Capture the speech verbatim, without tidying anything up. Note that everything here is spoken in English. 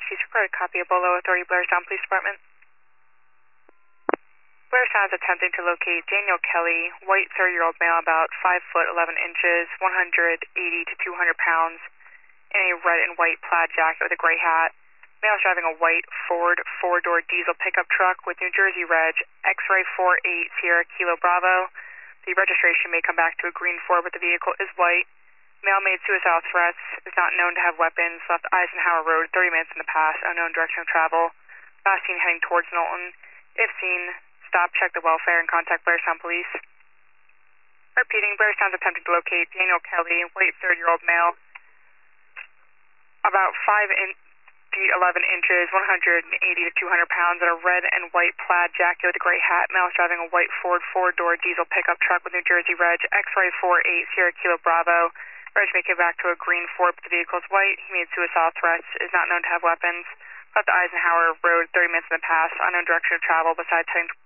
Emergencies required. Copy. Bolo Authority, Blairstown Police Department. Blairstown is attempting to locate Daniel Kelly, white thirty-year-old male, about five foot eleven inches, one hundred eighty to two hundred pounds, in a red and white plaid jacket with a gray hat. Male is driving a white Ford four-door diesel pickup truck with New Jersey reg X-ray four eight Sierra Kilo Bravo. The registration may come back to a green Ford, but the vehicle is white. Male made suicidal threats, is not known to have weapons, left Eisenhower Road thirty minutes in the past, unknown direction of travel. Last seen heading towards Knowlton. If seen, stop, check the welfare, and contact Blairstown Police. Repeating, Blairstown's attempting to locate Daniel Kelly, white thirty-year-old male, about five feet eleven inches, one hundred eighty to two hundred pounds, in a red and white plaid jacket with a gray hat. Male is driving a white Ford four-door diesel pickup truck with New Jersey reg X-ray four eight Sierra Kilo Bravo. Reg may get back to a green Ford, but the vehicle is white. He made suicidal threats, is not known to have weapons. Left Eisenhower Road thirty minutes in the past, unknown direction of travel, besides heading